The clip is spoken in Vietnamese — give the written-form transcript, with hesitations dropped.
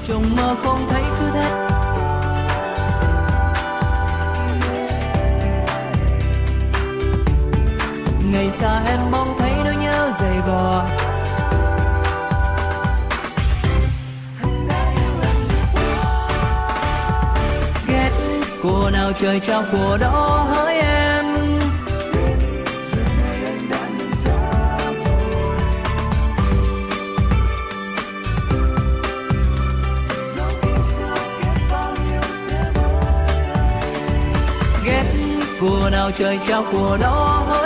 trong mơ không thấy cứ thế. Ngày xa em mong thấy nỗi nhớ dày vò. Ghét của nào trời trao của đó hỡi em. Ghét của nào trời trao của đó hỡi